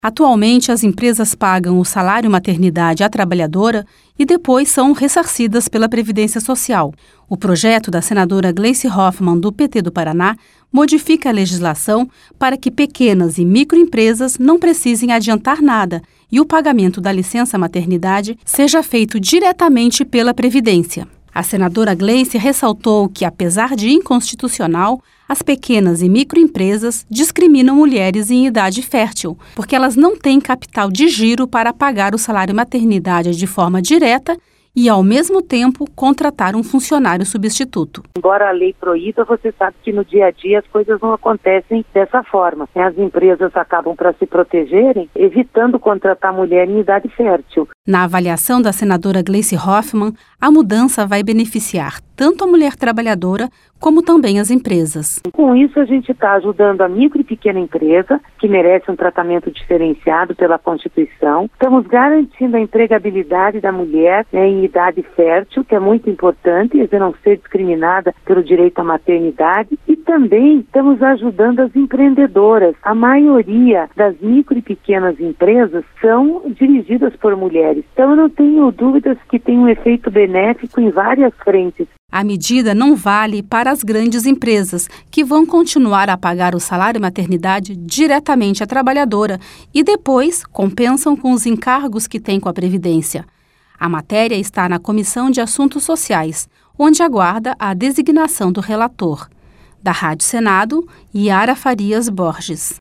Atualmente, as empresas pagam o salário maternidade à trabalhadora e depois são ressarcidas pela Previdência Social. O projeto da senadora Gleice Hoffmann, do PT do Paraná, modifica a legislação para que pequenas e microempresas não precisem adiantar nada e o pagamento da licença maternidade seja feito diretamente pela Previdência. A senadora Gleice ressaltou que, apesar de inconstitucional, as pequenas e microempresas discriminam mulheres em idade fértil, porque elas não têm capital de giro para pagar o salário maternidade de forma direta e, ao mesmo tempo, contratar um funcionário substituto. Embora a lei proíba, você sabe que no dia a dia as coisas não acontecem dessa forma. As empresas acabam, para se protegerem, evitando contratar mulher em idade fértil. Na avaliação da senadora Gleice Hoffmann, a mudança vai beneficiar tanto a mulher trabalhadora como também as empresas. Com isso, a gente está ajudando a micro e pequena empresa, que merece um tratamento diferenciado pela Constituição. Estamos garantindo a empregabilidade da mulher em idade fértil, que é muito importante, e não ser discriminada pelo direito à maternidade. E também estamos ajudando as empreendedoras. A maioria das micro e pequenas empresas são dirigidas por mulheres. Então, eu não tenho dúvidas que tem um efeito benéfico em várias frentes. A medida não vale para as grandes empresas, que vão continuar a pagar o salário maternidade diretamente à trabalhadora e depois compensam com os encargos que têm com a Previdência. A matéria está na Comissão de Assuntos Sociais, onde aguarda a designação do relator. Da Rádio Senado, Yara Farias Borges.